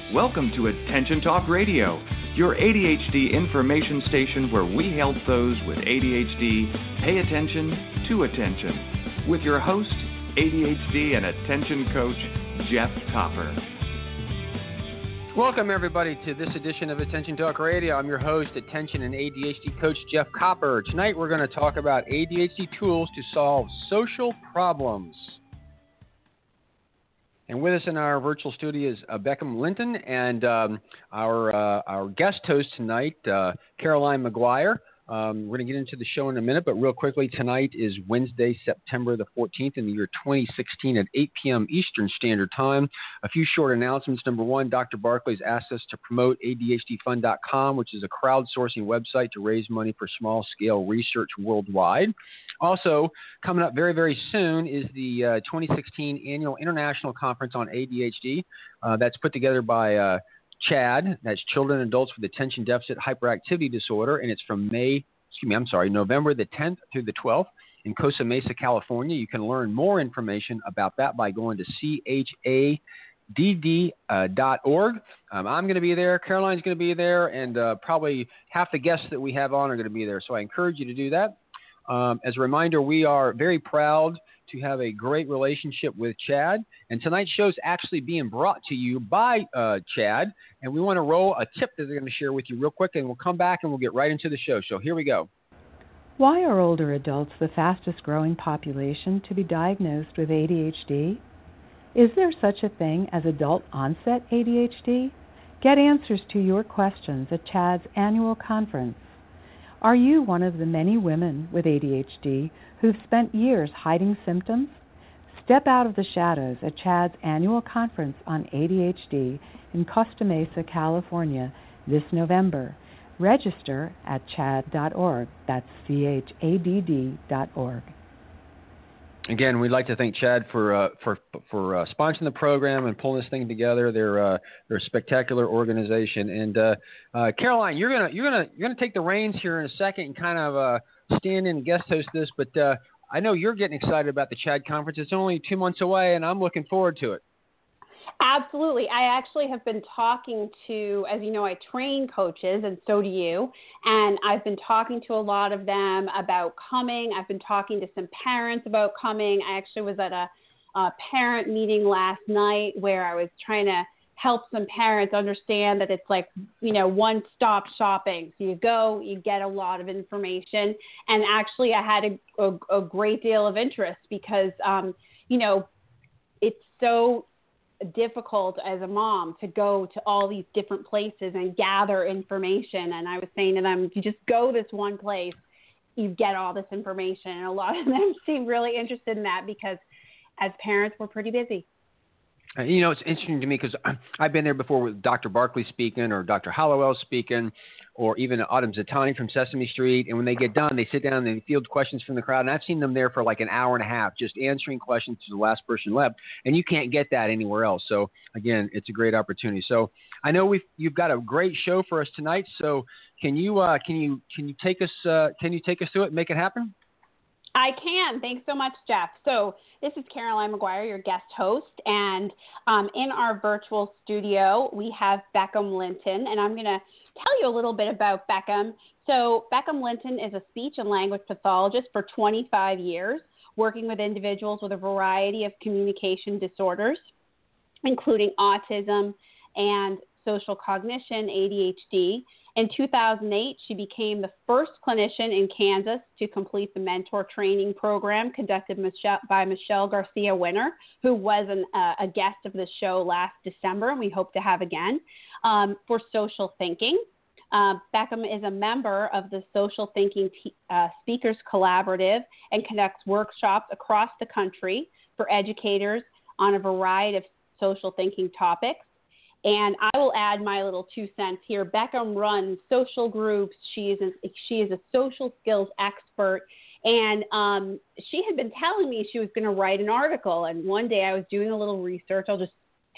Welcome to Attention Talk Radio, your ADHD information station where we help those with ADHD pay attention to attention. With your host, ADHD and attention coach, Jeff Copper. Welcome, everybody, to this edition of Attention Talk Radio. I'm your host, Attention and ADHD coach, Jeff Copper. Tonight, we're going to talk about ADHD tools to solve social problems. And with us in our virtual studio is Beckham Linton and our guest host tonight, Caroline McGuire. We're going to get into the show in a minute, but real quickly, tonight is Wednesday, September the 14th in the year 2016 at 8 p.m. Eastern Standard Time. A few short announcements. Number one, Dr. Barkley's asked us to promote ADHDfund.com, which is a crowdsourcing website to raise money for small-scale research worldwide. Also, coming up very, very soon is the 2016 Annual International Conference on ADHD. That's put together by CHADD, that's Children and Adults with Attention Deficit Hyperactivity Disorder, and it's from November the 10th through the 12th in Costa Mesa, California. You can learn more information about that by going to chadd.org. I'm going to be there, Caroline's going to be there, and probably half the guests that we have on are going to be there, so I encourage you to do that. As a reminder, we are very proud to have a great relationship with CHADD, and tonight's show is actually being brought to you by CHADD, and we want to roll a tip that they're going to share with you real quick, and we'll come back and we'll get right into the show. So here we go. Why are older adults the fastest growing population to be diagnosed with ADHD? Is there such a thing as adult onset ADHD? Get answers to your questions at CHADD's annual conference. Are you one of the many women with ADHD who've spent years hiding symptoms? Step out of the shadows at CHADD's annual conference on ADHD in Costa Mesa, California this November. Register at chadd.org. That's chadd.org. Again, we'd like to thank CHADD for sponsoring the program and pulling this thing together. They're a spectacular organization. And Caroline, you're gonna take the reins here in a second and kind of stand in and guest host this. But I know you're getting excited about the CHADD conference. It's only 2 months away, and I'm looking forward to it. Absolutely. I actually have been talking to, as you know, I train coaches, and so do you. And I've been talking to a lot of them about coming. I've been talking to some parents about coming. I actually was at a parent meeting last night where I was trying to help some parents understand that it's like, one-stop shopping. So you go, you get a lot of information. And actually I had a great deal of interest because, it's so difficult as a mom to go to all these different places and gather information. And I was saying to them, if you just go this one place, you get all this information. And a lot of them seem really interested in that because as parents, we're pretty busy. It's interesting to me because I've been there before with Dr. Barkley speaking or Dr. Hollowell speaking or even Autumn Zatani from Sesame Street. And when they get done, they sit down and they field questions from the crowd. And I've seen them there for like an hour and a half just answering questions to the last person left. And you can't get that anywhere else. So, again, it's a great opportunity. So I know you've got a great show for us tonight. So can you take us through it and make it happen? I can. Thanks so much, Jeff. So this is Caroline McGuire, your guest host. And in our virtual studio, we have Beckham Linton. And I'm going to tell you a little bit about Beckham. So Beckham Linton is a speech and language pathologist for 25 years, working with individuals with a variety of communication disorders, including autism and social cognition, ADHD. In 2008, she became the first clinician in Kansas to complete the mentor training program conducted by Michelle Garcia Winner, who was a guest of the show last December, and we hope to have again, for social thinking. Beckham is a member of the Social Thinking Speakers Collaborative and conducts workshops across the country for educators on a variety of social thinking topics. And I will add my little 2 cents here. Beckham runs social groups. She is a social skills expert. And she had been telling me she was going to write an article. And one day I was doing a little research. I'll just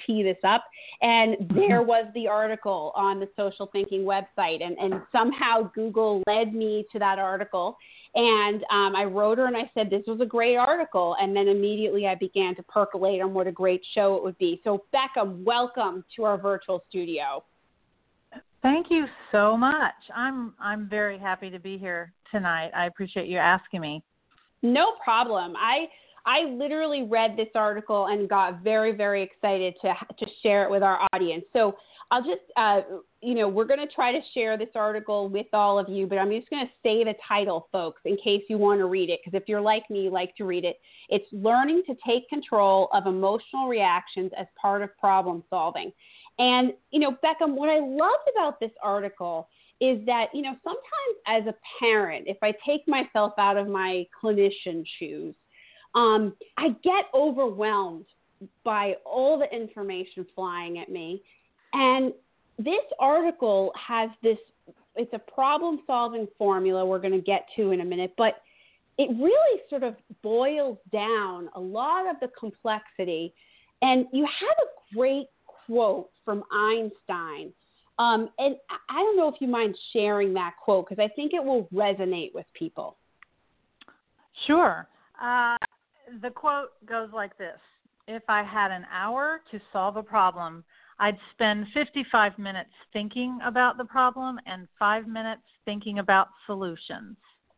tee this up. And there was the article on the Social Thinking website. And somehow Google led me to that article. And I wrote her and I said, this was a great article. And then immediately I began to percolate on what a great show it would be. So, Beckham, welcome to our virtual studio. Thank you so much. I'm very happy to be here tonight. I appreciate you asking me. No problem. I literally read this article and got very, very excited to share it with our audience. So I'll just, we're going to try to share this article with all of you, but I'm just going to say the title, folks, in case you want to read it, because if you're like me, you like to read it. It's Learning to Take Control of Emotional Reactions as Part of Problem Solving. And, Beckham, what I loved about this article is that, sometimes as a parent, if I take myself out of my clinician shoes, I get overwhelmed by all the information flying at me. And this article has it's a problem-solving formula we're going to get to in a minute, but it really sort of boils down a lot of the complexity. And you have a great quote from Einstein. And I don't know if you mind sharing that quote, because I think it will resonate with people. Sure. The quote goes like this: if I had an hour to solve a problem, I'd spend 55 minutes thinking about the problem and 5 minutes thinking about solutions.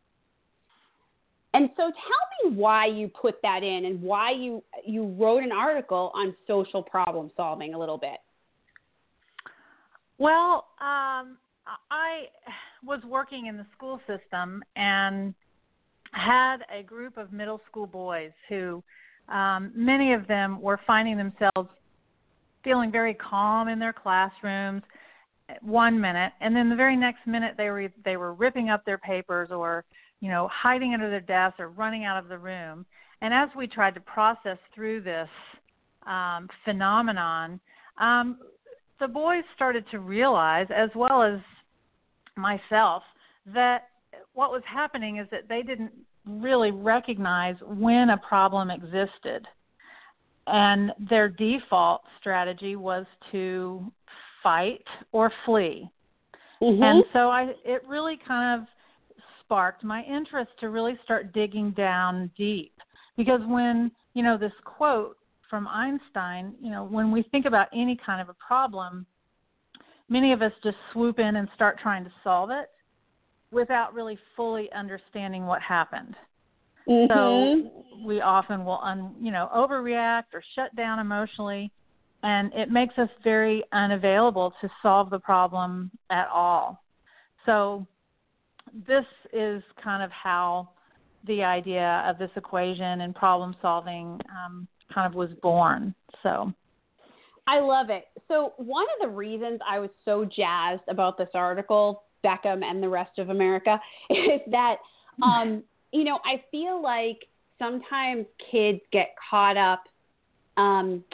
And so tell me why you put that in and why you wrote an article on social problem solving a little bit. Well, I was working in the school system and had a group of middle school boys who, many of them were finding themselves feeling very calm in their classrooms 1 minute, and then the very next minute they were ripping up their papers or, hiding under their desks or running out of the room. And as we tried to process through this phenomenon, the boys started to realize, as well as myself, that what was happening is that they didn't really recognize when a problem existed. And their default strategy was to fight or flee. Mm-hmm. And so it really kind of sparked my interest to really start digging down deep. Because when, this quote from Einstein, when we think about any kind of a problem, many of us just swoop in and start trying to solve it without really fully understanding what happened. Mm-hmm. So we often will, overreact or shut down emotionally, and it makes us very unavailable to solve the problem at all. So this is kind of how the idea of this equation and problem solving kind of was born. So I love it. So one of the reasons I was so jazzed about this article, Beckham and the rest of America, is that, I feel like sometimes kids get caught up on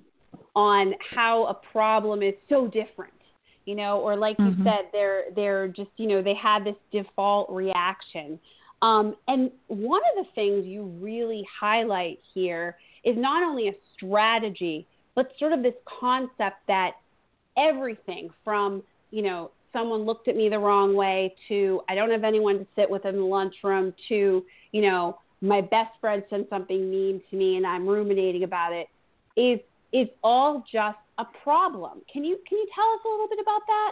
how a problem is so different, or like you said, they're just, they have this default reaction. And one of the things you really highlight here is not only a strategy, but sort of this concept that everything from, someone looked at me the wrong way to I don't have anyone to sit with in the lunchroom to, my best friend said something mean to me and I'm ruminating about it is all just a problem. Can you tell us a little bit about that?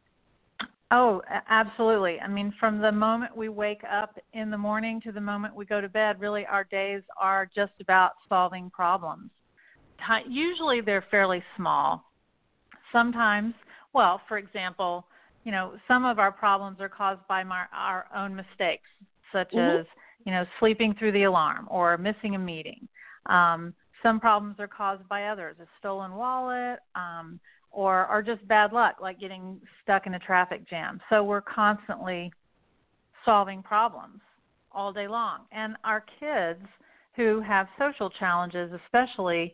Oh, absolutely. I mean, from the moment we wake up in the morning to the moment we go to bed, really our days are just about solving problems. Usually they're fairly small. Sometimes, for example, some of our problems are caused by our own mistakes, such as, sleeping through the alarm or missing a meeting. Some problems are caused by others, a stolen wallet, or just bad luck, like getting stuck in a traffic jam. So we're constantly solving problems all day long. And our kids who have social challenges especially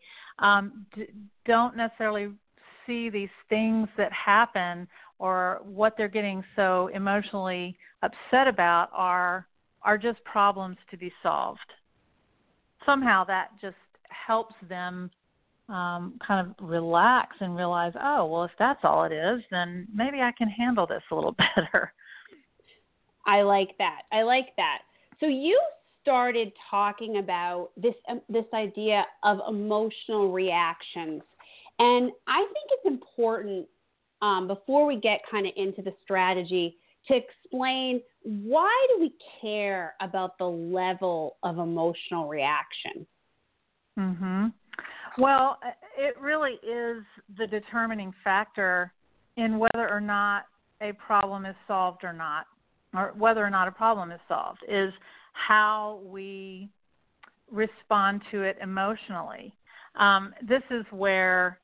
don't necessarily see these things that happen or what they're getting so emotionally upset about are just problems to be solved. Somehow that just helps them kind of relax and realize, oh, well, if that's all it is, then maybe I can handle this a little better. I like that. So you started talking about this idea of emotional reactions, and I think it's important before we get kind of into the strategy to explain, why do we care about the level of emotional reaction? Mm-hmm. Well, it really is the determining factor in whether or not a problem is solved or not, or whether or not a problem is solved, is how we respond to it emotionally. This is where,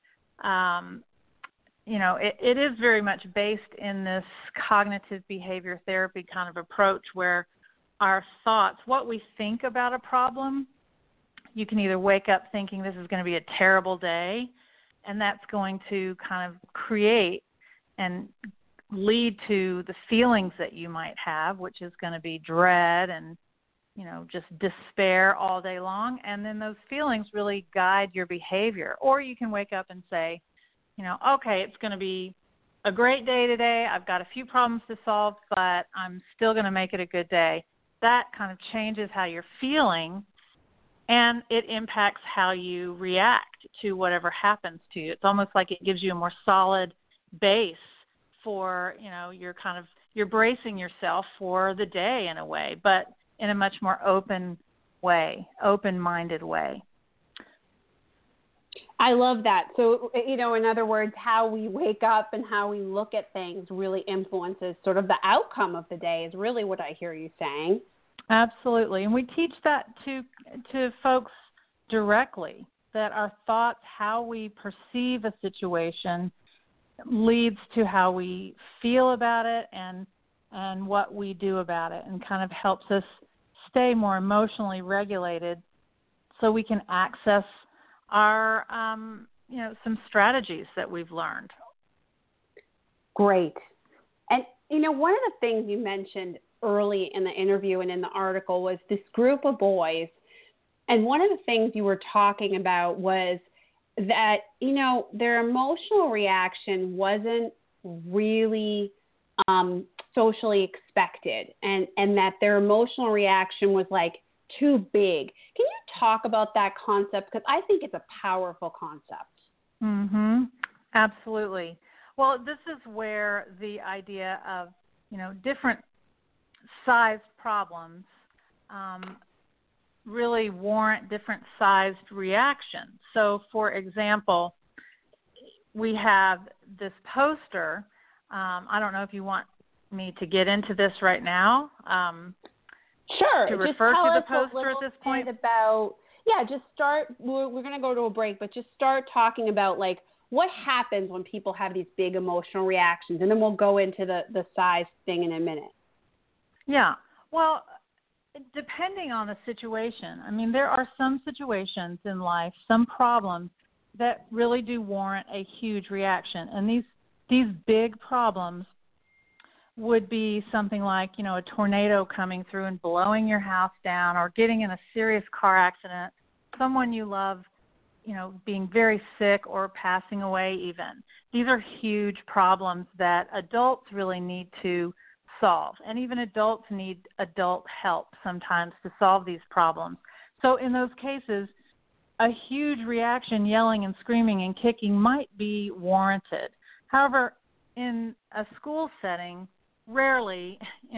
it is very much based in this cognitive behavior therapy kind of approach where our thoughts, what we think about a problem, you can either wake up thinking this is going to be a terrible day, and that's going to kind of create and lead to the feelings that you might have, which is going to be dread and, just despair all day long. And then those feelings really guide your behavior. Or you can wake up and say, okay, it's going to be a great day today. I've got a few problems to solve, but I'm still going to make it a good day. That kind of changes how you're feeling, and it impacts how you react to whatever happens to you. It's almost like it gives you a more solid base for, you're bracing yourself for the day in a way, but in a much more open-minded way. I love that. So, in other words, how we wake up and how we look at things really influences sort of the outcome of the day is really what I hear you saying. Absolutely. And we teach that to folks directly, that our thoughts, how we perceive a situation, leads to how we feel about it and what we do about it, and kind of helps us stay more emotionally regulated so we can access our, some strategies that we've learned. Great. And, one of the things you mentioned early in the interview and in the article was this group of boys. And one of the things you were talking about was that, their emotional reaction wasn't really socially expected, and that their emotional reaction was like too big. Can you talk about that concept? Because I think it's a powerful concept. Mm-hmm. Absolutely. Well, this is where the idea of, different sized problems really warrant different sized reactions. So, for example, we have this poster. I don't know if you want me to get into this right now. Sure. To refer to the poster at this point? Just start. We're going to go to a break, but just start talking about, like, what happens when people have these big emotional reactions, and then we'll go into the size thing in a minute. Yeah. Well, depending on the situation, there are some situations in life, some problems that really do warrant a huge reaction. And these big problems would be something like, a tornado coming through and blowing your house down, or getting in a serious car accident, someone you love, being very sick or passing away even. These are huge problems that adults really need to solve. And even adults need adult help sometimes to solve these problems. So in those cases, a huge reaction, yelling and screaming and kicking, might be warranted. However, in a school setting, rarely,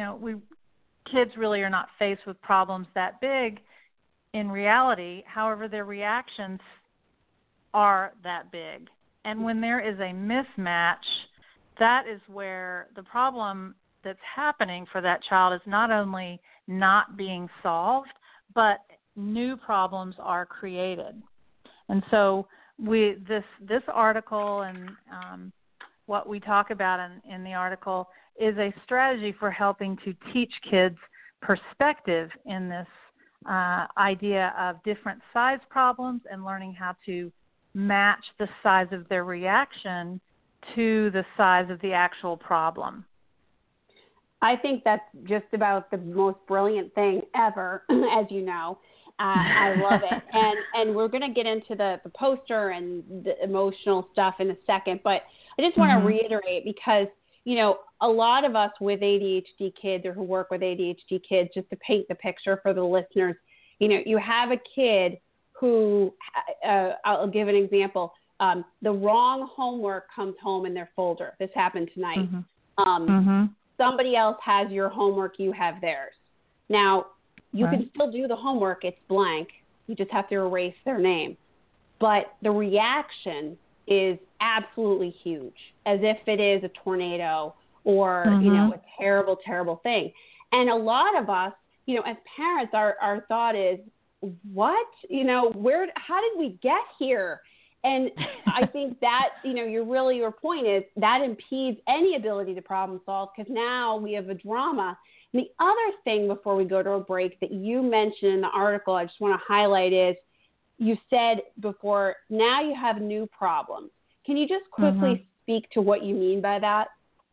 kids really are not faced with problems that big in reality. However, their reactions are that big. And when there is a mismatch, that is where the problem that's happening for that child is not only not being solved, but new problems are created. And so this article and what we talk about in the article is a strategy for helping to teach kids perspective in this idea of different size problems and learning how to match the size of their reaction to the size of the actual problem. I think that's just about the most brilliant thing ever, as you know. I love it. And we're going to get into the poster and the emotional stuff in a second, but I just want to reiterate because, you know, a lot of us with ADHD kids or who work with ADHD kids, just to paint the picture for the listeners, you know, you have a kid who, I'll give an example, the wrong homework comes home in their folder. This happened tonight. Somebody else has your homework, you have theirs. Now, you can still do the homework, it's blank. You just have to erase their name. But the reaction is absolutely huge, as if it is a tornado or, you know, a terrible, terrible thing. And a lot of us, you know, as parents, our thought is, what? You know, how did we get here? And I think that, you know, your point is that impedes any ability to problem solve because now we have a drama. And the other thing before we go to a break that you mentioned in the article, I just want to highlight is you said before, now you have new problems. Can you just quickly speak to what you mean by that?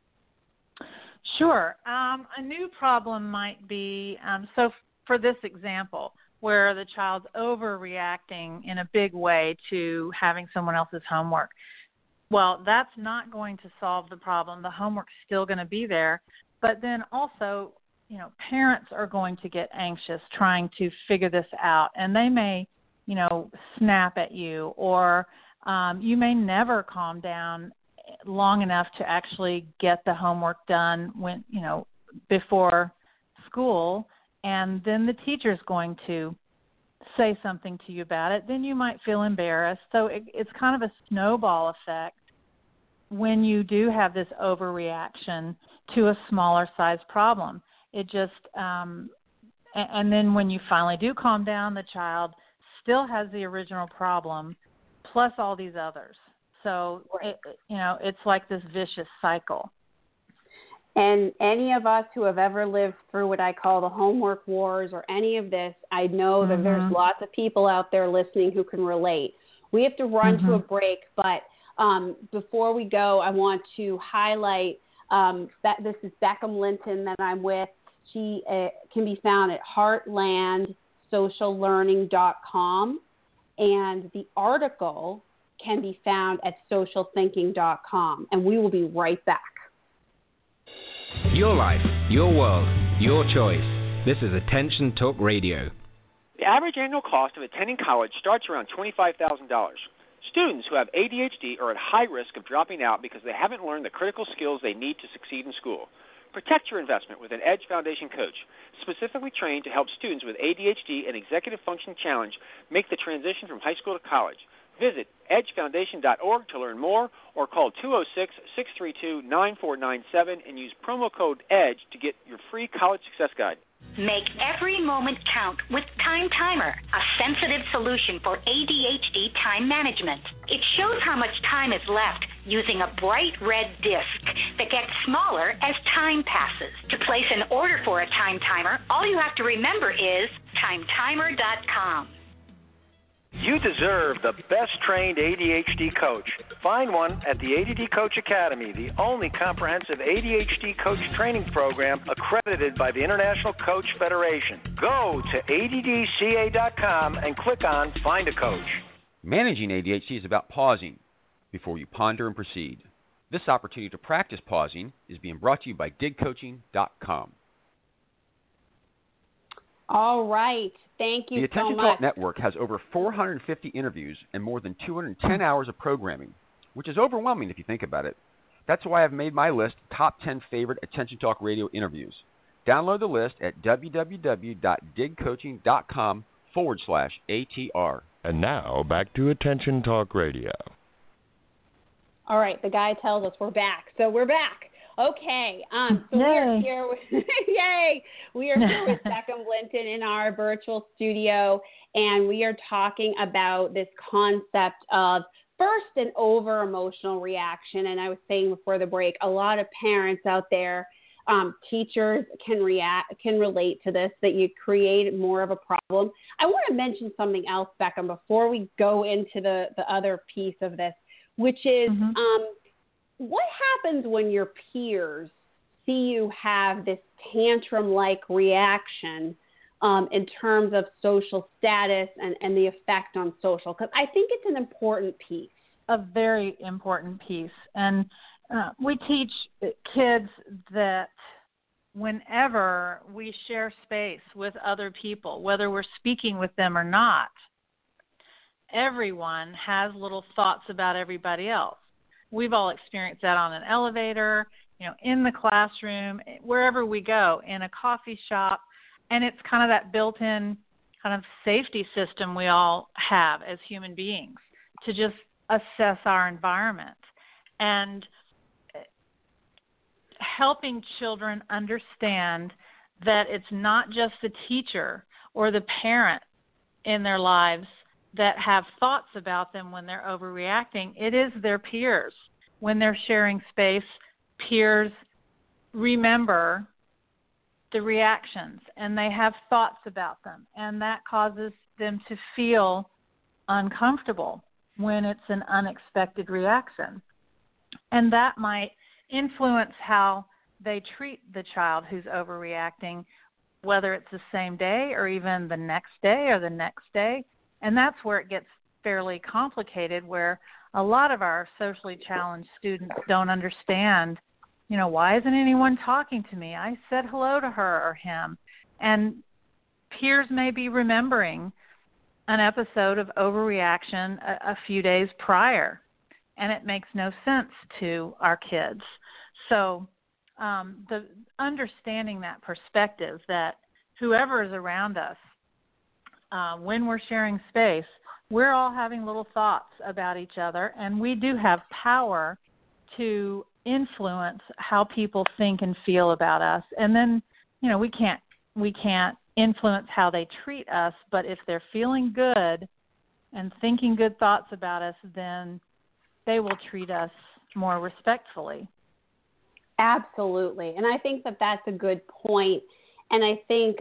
Sure. A new problem might be, so for this example, where the child's overreacting in a big way to having someone else's homework. Well, that's not going to solve the problem. The homework's still going to be there. But then also, you know, parents are going to get anxious trying to figure this out. And they may, you know, snap at you, or you may never calm down long enough to actually get the homework done when, you know, before school. And then the teacher's going to say something to you about it. Then you might feel embarrassed. So it's kind of a snowball effect when you do have this overreaction to a smaller size problem. It just, and then when you finally do calm down, the child still has the original problem plus all these others. So, you know, it's like this vicious cycle. And any of us who have ever lived through what I call the homework wars or any of this, I know that there's lots of people out there listening who can relate. We have to run to a break, but before we go, I want to highlight that this is Beckham Linton that I'm with. She can be found at heartlandsociallearning.com, and the article can be found at socialthinking.com, and we will be right back. Your life, your world, your choice. This is Attention Talk Radio. The average annual cost of attending college starts around $25,000. Students who have ADHD are at high risk of dropping out because they haven't learned the critical skills they need to succeed in school. Protect your investment with an Edge Foundation coach, specifically trained to help students with ADHD and executive function challenge make the transition from high school to college. Visit edgefoundation.org to learn more or call 206-632-9497 and use promo code EDGE to get your free college success guide. Make every moment count with Time Timer, a sensitive solution for ADHD time management. It shows how much time is left using a bright red disc that gets smaller as time passes. To place an order for a Time Timer, all you have to remember is timetimer.com. You deserve the best-trained ADHD coach. Find one at the ADD Coach Academy, the only comprehensive ADHD coach training program accredited by the International Coach Federation. Go to addca.com and click on Find a Coach. Managing ADHD is about pausing before you ponder and proceed. This opportunity to practice pausing is being brought to you by digcoaching.com. All right. Thank you so much. The Attention Talk Network has over 450 interviews and more than 210 hours of programming, which is overwhelming if you think about it. That's why I've made my list top 10 favorite Attention Talk Radio interviews. Download the list at www.digcoaching.com/ATR. And now, back to Attention Talk Radio. All right, the guy tells us we're back. So we're back. Okay, so we are here with, yay! We are here with Beckham Linton in our virtual studio, and we are talking about this concept of first an over-emotional reaction. And I was saying before the break, a lot of parents out there, teachers can relate to this, that you create more of a problem. I want to mention something else, Beckham, before we go into the other piece of this, which is what happens when your peers see you have this tantrum-like reaction in terms of social status and the effect on social? Because I think it's an important piece. A very important piece. And we teach kids that whenever we share space with other people, whether we're speaking with them or not, everyone has little thoughts about everybody else. We've all experienced that on an elevator, in the classroom, wherever we go, in a coffee shop. And it's kind of that built-in kind of safety system we all have as human beings to just assess our environment. And helping children understand that it's not just the teacher or the parent in their lives that have thoughts about them when they're overreacting. It is their peers. When they're sharing space, peers remember the reactions and they have thoughts about them, and that causes them to feel uncomfortable when it's an unexpected reaction. And that might influence how they treat the child who's overreacting, whether it's the same day or even the next day or the next day. And that's where it gets fairly complicated, where a lot of our socially challenged students don't understand, why isn't anyone talking to me? I said hello to her or him. And peers may be remembering an episode of overreaction a few days prior, and it makes no sense to our kids. So the understanding that perspective that whoever is around us, when we're sharing space, we're all having little thoughts about each other, and we do have power to influence how people think and feel about us. And then, we can't influence how they treat us, but if they're feeling good and thinking good thoughts about us, then they will treat us more respectfully. Absolutely. And I think that that's a good point. And I think,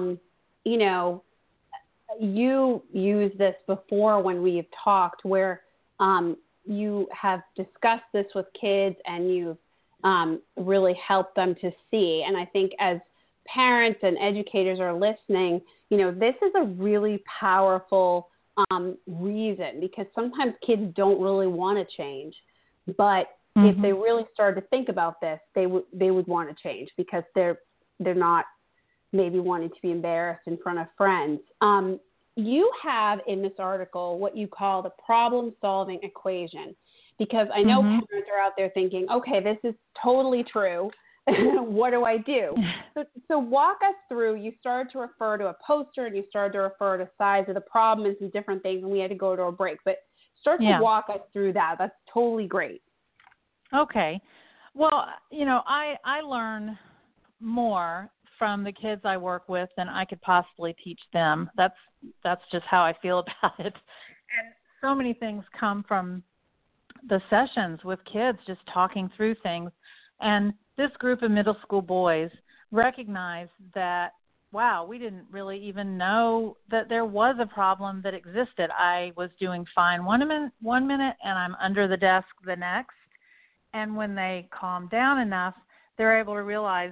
you used this before when we've talked, where you have discussed this with kids and you've really helped them to see. And I think as parents and educators are listening, this is a really powerful reason, because sometimes kids don't really want to change. But if they really started to think about this, they would want to change, because they're not maybe wanting to be embarrassed in front of friends. You have in this article what you call the problem-solving equation, because I know parents are out there thinking, okay, this is totally true. What do I do? So walk us through. You started to refer to a poster and you started to refer to size of the problem and some different things, and we had to go to a break. But start to walk us through that. That's totally great. Okay. Well, I learn more from the kids I work with than I could possibly teach them. That's just how I feel about it. And so many things come from the sessions with kids, just talking through things. And this group of middle school boys recognized that, wow, we didn't really even know that there was a problem that existed. I was doing fine one minute and I'm under the desk the next. And when they calm down enough, they're able to realize,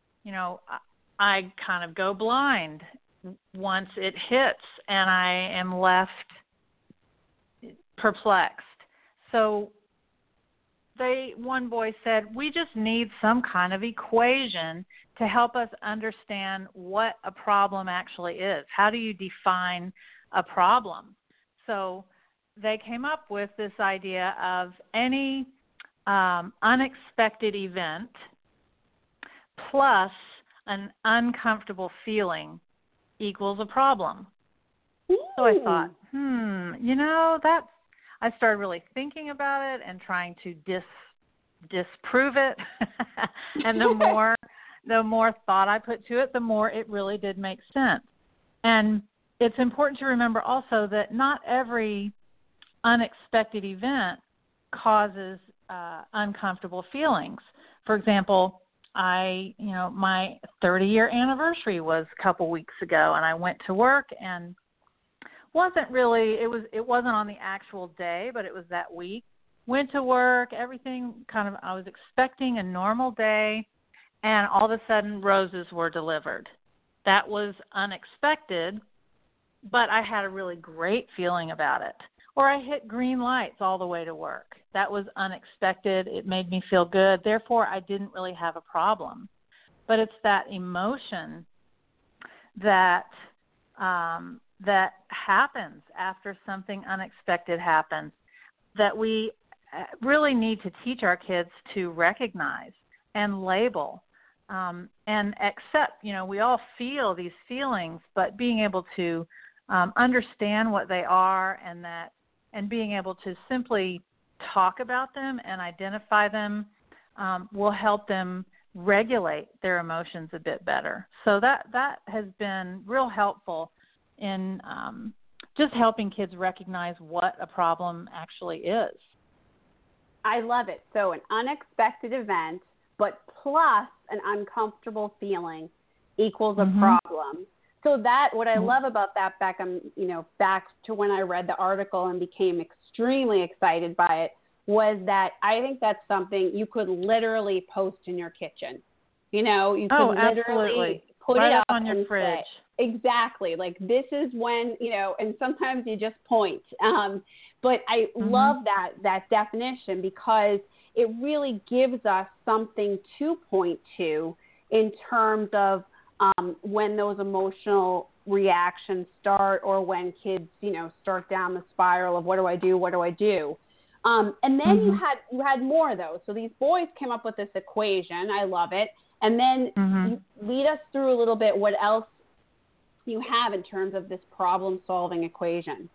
I kind of go blind once it hits and I am left perplexed. So one boy said, we just need some kind of equation to help us understand what a problem actually is. How do you define a problem? So they came up with this idea of any unexpected event plus an uncomfortable feeling equals a problem. Ooh. So I thought, I started really thinking about it and trying to disprove it. And the more thought I put to it, the more it really did make sense. And it's important to remember also that not every unexpected event causes uncomfortable feelings. For example, my 30-year anniversary was a couple weeks ago, and I went to work and it wasn't on the actual day, but it was that week. Went to work, everything I was expecting a normal day, and all of a sudden roses were delivered. that was unexpected, but I had a really great feeling about it. Or I hit green lights all the way to work. That was unexpected. It made me feel good. Therefore, I didn't really have a problem. But it's that emotion that that happens after something unexpected happens that we really need to teach our kids to recognize and label and accept. You know, we all feel these feelings, but being able to understand what they are and being able to simply talk about them and identify them will help them regulate their emotions a bit better. So that has been real helpful in just helping kids recognize what a problem actually is. I love it. So an unexpected event, but plus an uncomfortable feeling equals a problem. So that, what I love about that, Beckham, you know, back to when I read the article and became extremely excited by it, was that I think that's something you could literally post in your kitchen. You know, you could literally put it up on your fridge. Say, exactly. Like, this is when, you know, and sometimes you just point. But I love that definition, because it really gives us something to point to in terms of when those emotional reactions start, or when kids, you know, start down the spiral of what do I do? And then you had more, though. So these boys came up with this equation. I love it. And then you lead us through a little bit what else you have in terms of this problem-solving equation.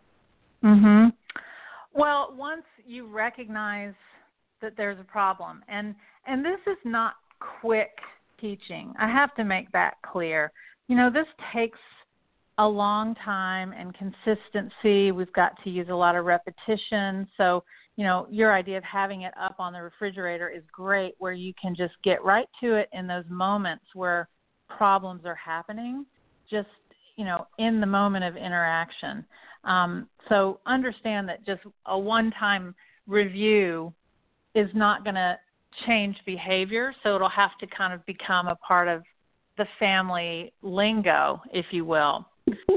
Well, once you recognize that there's a problem, and this is not quick teaching. I have to make that clear. You know, this takes a long time and consistency. We've got to use a lot of repetition. So, you know, your idea of having it up on the refrigerator is great, where you can just get right to it in those moments where problems are happening, just, you know, in the moment of interaction. So understand that just a one-time review is not going to change behavior, so it'll have to kind of become a part of the family lingo, if you will.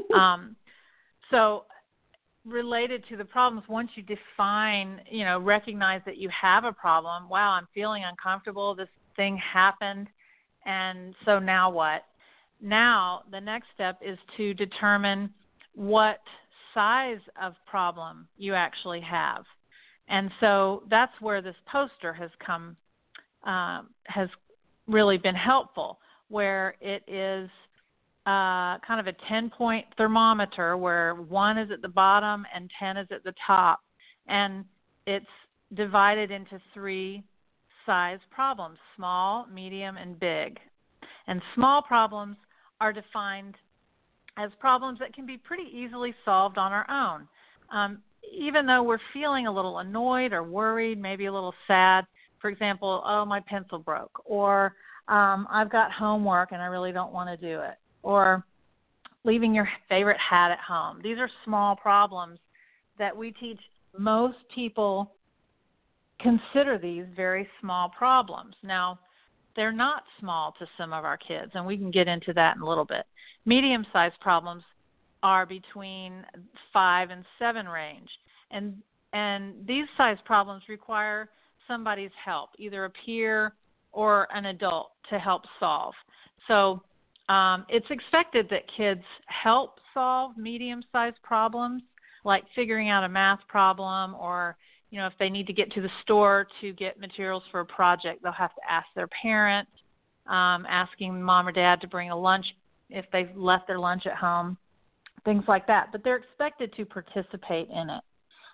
So related to the problems, once you define, you know, recognize that you have a problem, wow, I'm feeling uncomfortable, this thing happened, and so now what? Now the next step is to determine what size of problem you actually have. And so that's where this poster has really been helpful, where it is kind of a 10-point thermometer where 1 is at the bottom and 10 is at the top. And it's divided into 3 size problems: small, medium, and big. And small problems are defined as problems that can be pretty easily solved on our own. Even though we're feeling a little annoyed or worried, maybe a little sad, for example, oh, my pencil broke, or I've got homework and I really don't want to do it, or leaving your favorite hat at home. These are small problems that we teach. Most people consider these very small problems. Now, they're not small to some of our kids, and we can get into that in a little bit. Medium-sized problems are between 5 and 7 range, and these size problems require somebody's help, either a peer or an adult, to help solve. So it's expected that kids help solve medium-sized problems, like figuring out a math problem, or, you know, if they need to get to the store to get materials for a project, they'll have to ask their parent, asking mom or dad to bring a lunch if they've left their lunch at home, things like that. But they're expected to participate in it,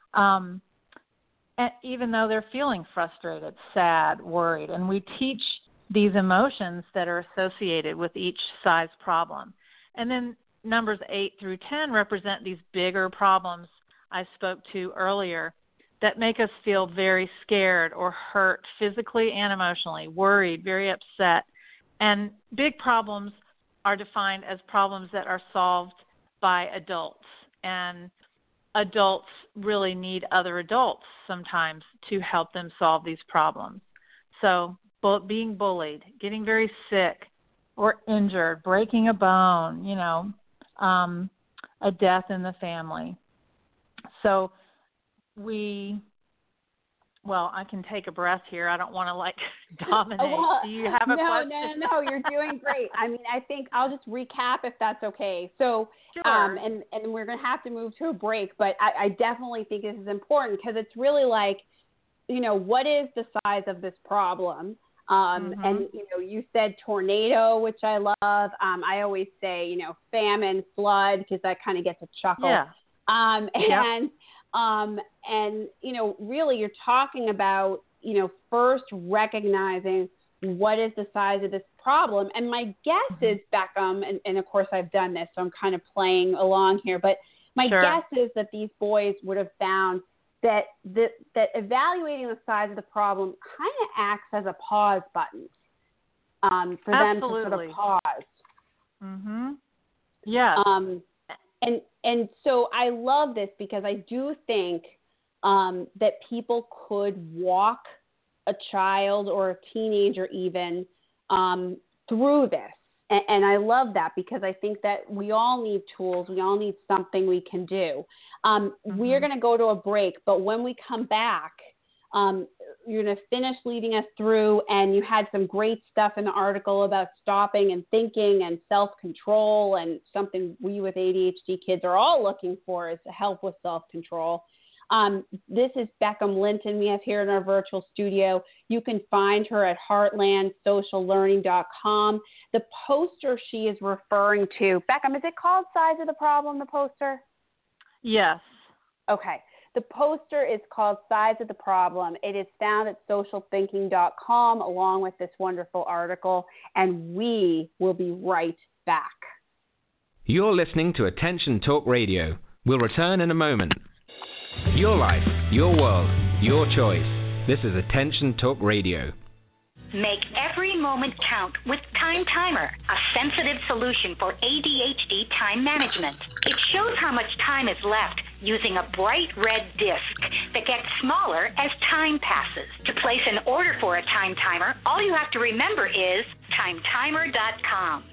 and even though they're feeling frustrated, sad, worried. And we teach these emotions that are associated with each size problem. And then numbers 8 through 10 represent these bigger problems I spoke to earlier that make us feel very scared or hurt physically and emotionally, worried, very upset. And big problems are defined as problems that are solved by adults. And adults really need other adults sometimes to help them solve these problems. So being bullied, getting very sick, or injured, breaking a bone, a death in the family. So I can take a breath here. I don't want to dominate. Do you have a question? No, you're doing great. I mean, I think I'll just recap if that's okay. So, sure. And we're going to have to move to a break, but I definitely think this is important because it's really like, what is the size of this problem? And, you said tornado, which I love. I always say, famine, flood, because that kind of gets a chuckle. Yeah. And, really you're talking about, first recognizing what is the size of this problem. And my guess is, Beckham, and of course I've done this, so I'm kind of playing along here, but my guess is that these boys would have found that evaluating the size of the problem kind of acts as a pause button for them to sort of pause. Mm-hmm. Yeah. And so I love this because I do think that people could walk a child or a teenager even through this. And I love that because I think that we all need tools. We all need something we can do. We're going to go to a break, but when we come back, you're going to finish leading us through, and you had some great stuff in the article about stopping and thinking and self-control, and something we with ADHD kids are all looking for is help with self-control. This is Beckham Linton we have here in our virtual studio. You can find her at heartlandsociallearning.com. The poster she is referring to, Beckham, is it called Size of the Problem, the poster? Yes. Okay. The poster is called Size of the Problem. It is found at socialthinking.com along with this wonderful article, and we will be right back. You're listening to Attention Talk Radio. We'll return in a moment. Your life, your world, your choice. This is Attention Talk Radio. Make every moment count with Time Timer, a sensitive solution for ADHD time management. It shows how much time is left using a bright red disc that gets smaller as time passes. To place an order for a Time Timer, all you have to remember is timetimer.com.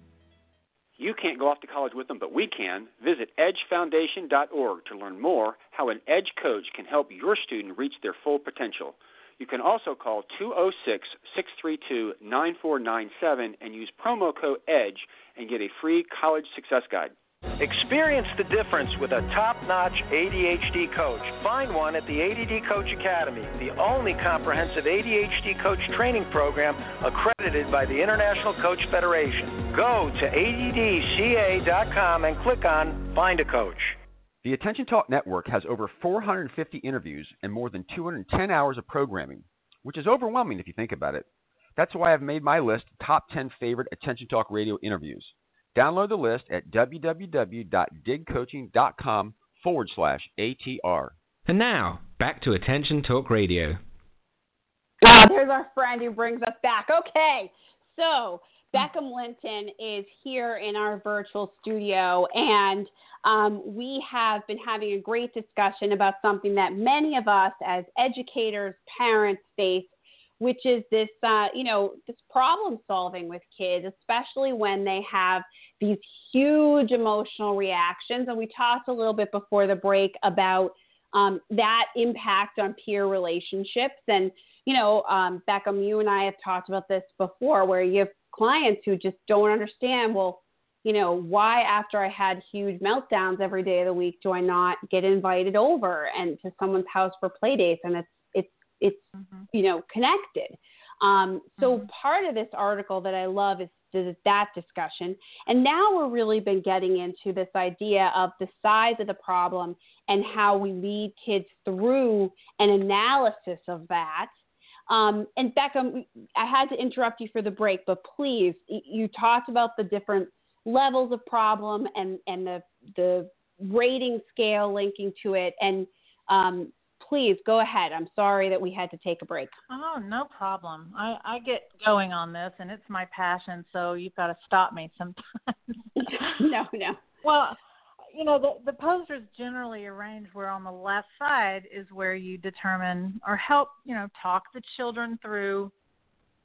You can't go off to college with them, but we can. Visit edgefoundation.org to learn more how an EDGE coach can help your student reach their full potential. You can also call 206-632-9497 and use promo code EDGE and get a free college success guide. Experience the difference with a top-notch ADHD coach. Find one at the ADD Coach Academy, the only comprehensive ADHD coach training program accredited by the International Coach Federation. Go to addca.com and click on Find a Coach. The Attention Talk Network has over 450 interviews and more than 210 hours of programming, which is overwhelming if you think about it. That's why I've made my list top 10 favorite Attention Talk Radio interviews. Download the list at www.digcoaching.com/ATR. And now, back to Attention Talk Radio. Wow, there's our friend who brings us back. Okay, so Beckham Linton is here in our virtual studio, and we have been having a great discussion about something that many of us as educators, parents face, which is this, this problem solving with kids, especially when they have these huge emotional reactions. And we talked a little bit before the break about that impact on peer relationships. And, Beckham, you and I have talked about this before, where you have clients who just don't understand, why after I had huge meltdowns every day of the week do I not get invited over and to someone's house for play dates? And it's connected. So part of this article that I love is that discussion. And now we're really been getting into this idea of the size of the problem and how we lead kids through an analysis of that. And Beckham, I had to interrupt you for the break, but please, you talked about the different levels of problem and the rating scale linking to it. And please go ahead. I'm sorry that we had to take a break. Oh, no problem. I get going on this, and it's my passion, so you've got to stop me sometimes. No. Well, the poster's generally arranged where on the left side is where you determine or help, talk the children through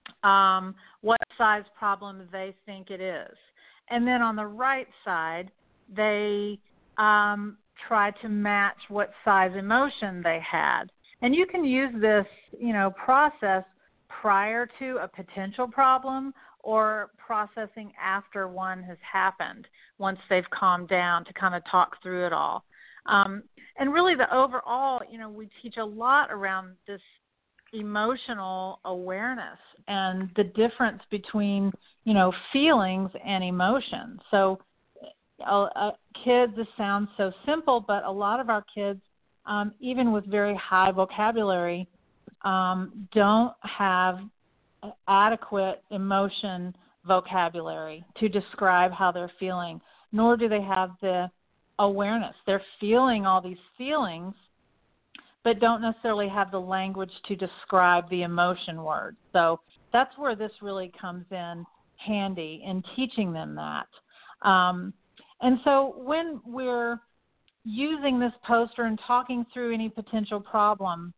what size problem they think it is. And then on the right side, they try to match what size emotion they had. And you can use this, process prior to a potential problem or processing after one has happened, once they've calmed down, to kind of talk through it all. And really the overall, we teach a lot around this emotional awareness and the difference between, feelings and emotions. So kids, this sounds so simple, but a lot of our kids, even with very high vocabulary, don't have adequate emotion vocabulary to describe how they're feeling, nor do they have the awareness. They're feeling all these feelings, but don't necessarily have the language to describe the emotion word. So that's where this really comes in handy in teaching them that. And so when we're using this poster and talking through any potential problem,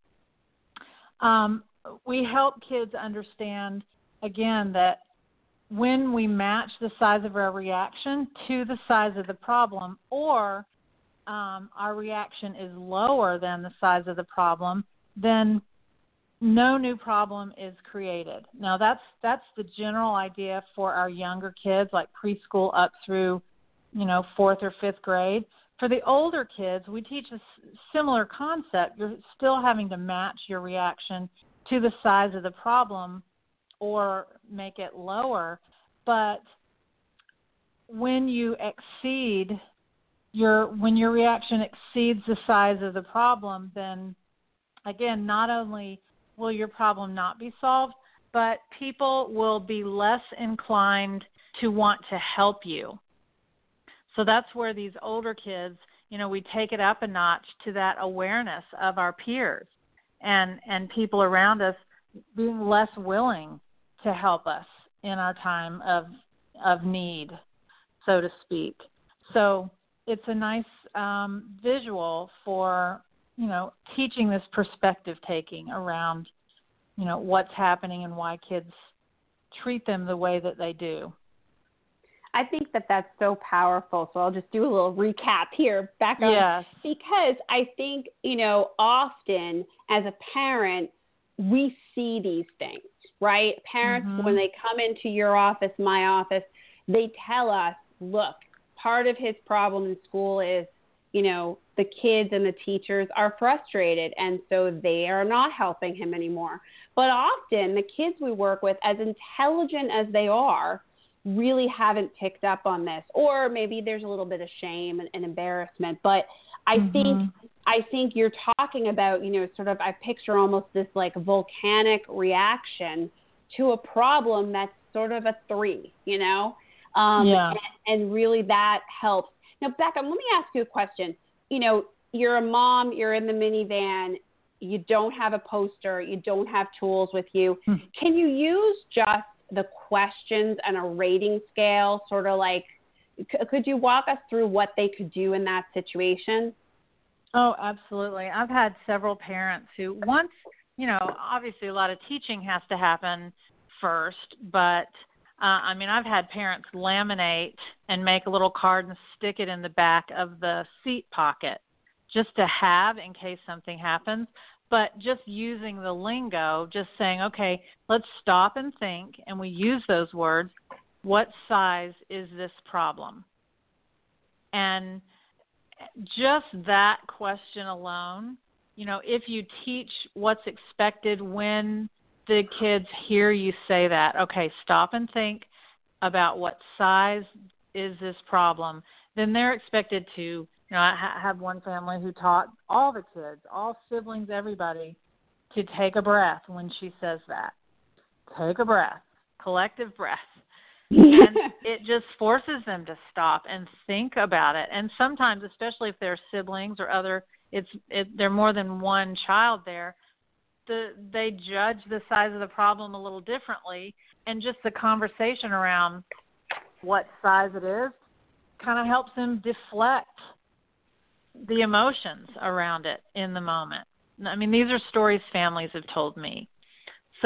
we help kids understand, again, that when we match the size of our reaction to the size of the problem, or our reaction is lower than the size of the problem, then no new problem is created. Now, that's the general idea for our younger kids, like preschool up through, 4th or 5th grade. For the older kids, we teach a similar concept. You're still having to match your reaction to the size of the problem or make it lower. But when you when your reaction exceeds the size of the problem, then again, not only will your problem not be solved, but people will be less inclined to want to help you. So that's where these older kids, we take it up a notch to that awareness of our peers and people around us being less willing to help us in our time of need, so to speak. So it's a nice visual for, teaching this perspective taking around, what's happening and why kids treat them the way that they do. I think that that's so powerful. So I'll just do a little recap here back on. Yes. Because I think, often as a parent, we see these things, right? Parents, when they come into your office, my office, they tell us, look, part of his problem in school is, the kids and the teachers are frustrated, and so they are not helping him anymore. But often the kids we work with, as intelligent as they are, really haven't picked up on this, or maybe there's a little bit of shame and embarrassment. But I think you're talking about, sort of, I picture almost this like volcanic reaction to a problem that's sort of a 3, and really that helps. Now, Becca, let me ask you a question. You're a mom, you're in the minivan, you don't have a poster, you don't have tools with you. Can you use just the questions and a rating scale, sort of like, could you walk us through what they could do in that situation? Oh, absolutely. I've had several parents who once, obviously a lot of teaching has to happen first, but I've had parents laminate and make a little card and stick it in the back of the seat pocket just to have in case something happens. But just using the lingo, just saying, okay, let's stop and think, and we use those words. What size is this problem? And just that question alone, if you teach what's expected when the kids hear you say that, okay, stop and think about what size is this problem, then they're expected to, I have one family who taught all the kids, all siblings, everybody, to take a breath when she says that. Take a breath, collective breath. And it just forces them to stop and think about it. And sometimes, especially if they're siblings or other, they're more than one child there, they judge the size of the problem a little differently. And just the conversation around what size it is kind of helps them deflect the emotions around it in the moment. These are stories families have told me. So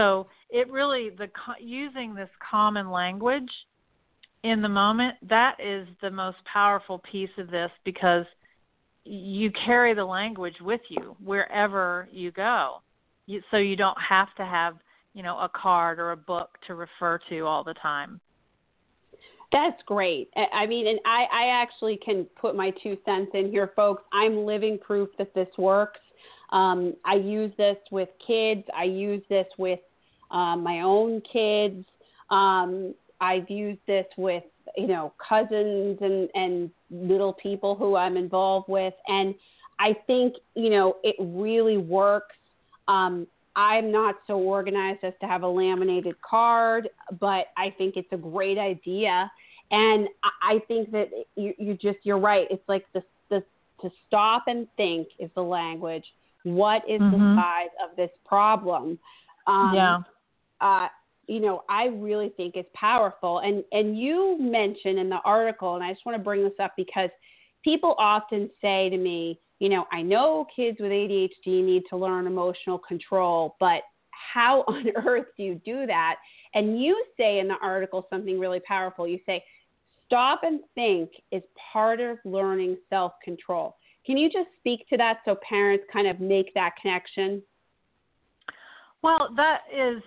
it really, using this common language in the moment, that is the most powerful piece of this, because you carry the language with you wherever you go. So you don't have to have, a card or a book to refer to all the time. That's great. I mean, and I actually can put my 2 cents in here, folks. I'm living proof that this works. I use this with kids. I use this with my own kids. I've used this with, cousins and little people who I'm involved with. And I think, it really works. I'm not so organized as to have a laminated card, but I think it's a great idea. And I think that you're right. It's like the to stop and think is the language. What is the size of this problem? I really think it's powerful. And you mentioned in the article, and I just want to bring this up because people often say to me, I know kids with ADHD need to learn emotional control, but how on earth do you do that? And you say in the article something really powerful. You say, stop and think is part of learning self-control. Can you just speak to that so parents kind of make that connection? Well, that is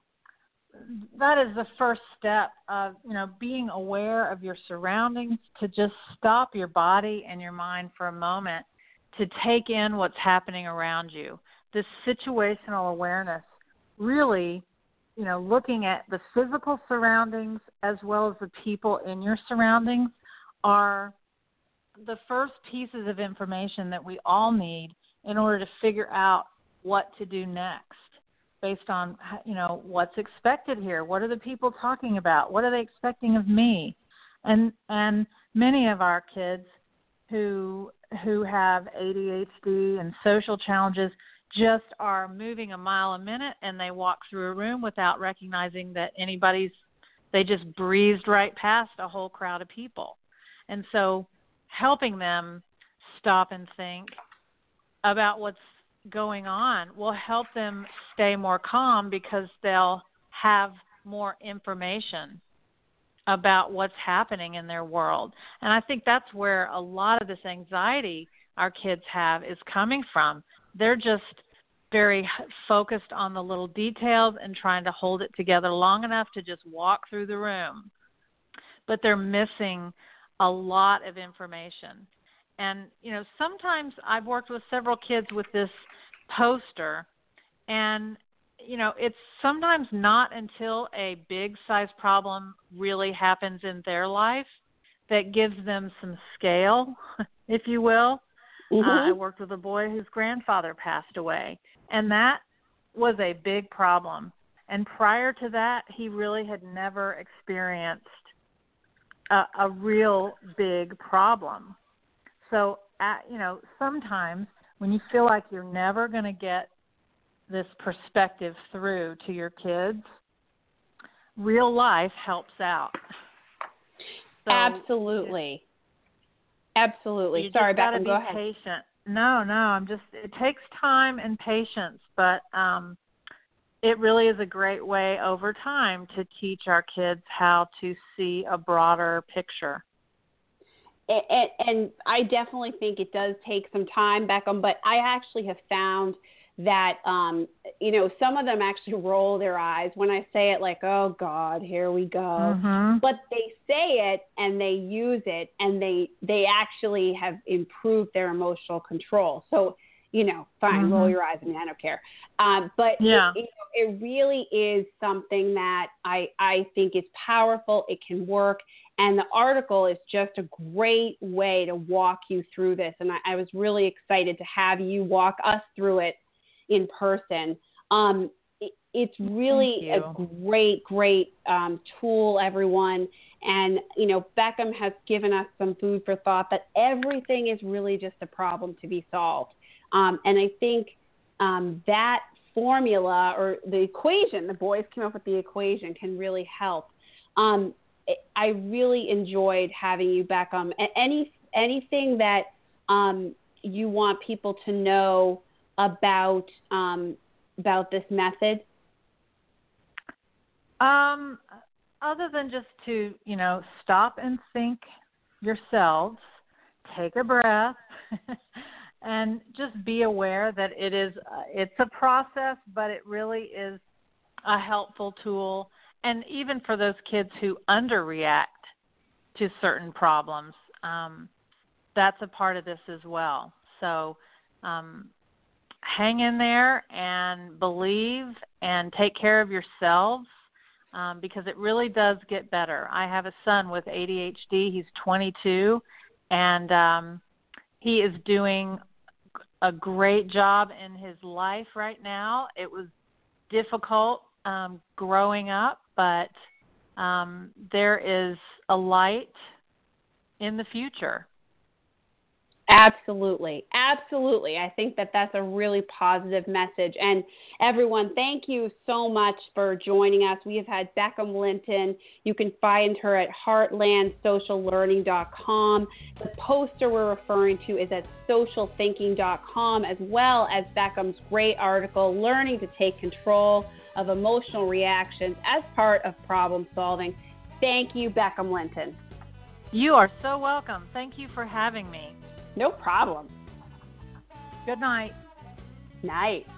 the first step of, being aware of your surroundings, to just stop your body and your mind for a moment to take in what's happening around you. This situational awareness, really, looking at the physical surroundings as well as the people in your surroundings, are the first pieces of information that we all need in order to figure out what to do next based on, what's expected here. What are the people talking about? What are they expecting of me? And many of our kids who have ADHD and social challenges just are moving a mile a minute, and they walk through a room without recognizing that they just breezed right past a whole crowd of people. And so helping them stop and think about what's going on will help them stay more calm, because they'll have more information about what's happening in their world. And I think that's where a lot of this anxiety our kids have is coming from. They're just very focused on the little details and trying to hold it together long enough to just walk through the room. But they're missing a lot of information. And, sometimes I've worked with several kids with this poster, and it's sometimes not until a big size problem really happens in their life that gives them some scale, if you will. I worked with a boy whose grandfather passed away, and that was a big problem. And prior to that, he really had never experienced a real big problem. So, sometimes when you feel like you're never going to get this perspective through to your kids, real life helps out. So Absolutely. Sorry, Beckham, go ahead. Patient. No, it takes time and patience, but it really is a great way over time to teach our kids how to see a broader picture. And I definitely think it does take some time, Beckham, but I actually have found that, some of them actually roll their eyes when I say it, like, oh, God, here we go. But they say it and they use it, and they actually have improved their emotional control. So, fine, roll your eyes at me, I don't care. But it really is something that I think is powerful. It can work. And the article is just a great way to walk you through this. And I was really excited to have you walk us through it in person. It's really a great tool, everyone. And, Beckham has given us some food for thought that everything is really just a problem to be solved. And I think that formula, or the equation, the boys came up with the equation, can really help. I really enjoyed having you, Beckham. Anything that you want people to know about this method? Other than just to, stop and think yourselves, take a breath, and just be aware that it's a process, but it really is a helpful tool. And even for those kids who underreact to certain problems, that's a part of this as well. So hang in there and believe and take care of yourselves, because it really does get better. I have a son with ADHD. He's 22, and he is doing a great job in his life right now. It was difficult growing up, but there is a light in the future. Absolutely. Absolutely. I think that that's a really positive message. And everyone, thank you so much for joining us. We have had Beckham Linton. You can find her at heartlandsociallearning.com. The poster we're referring to is at socialthinking.com, as well as Beckham's great article, Learning to Take Control of Emotional Reactions as Part of Problem Solving. Thank you, Beckham Linton. You are so welcome. Thank you for having me. No problem. Good night. Night.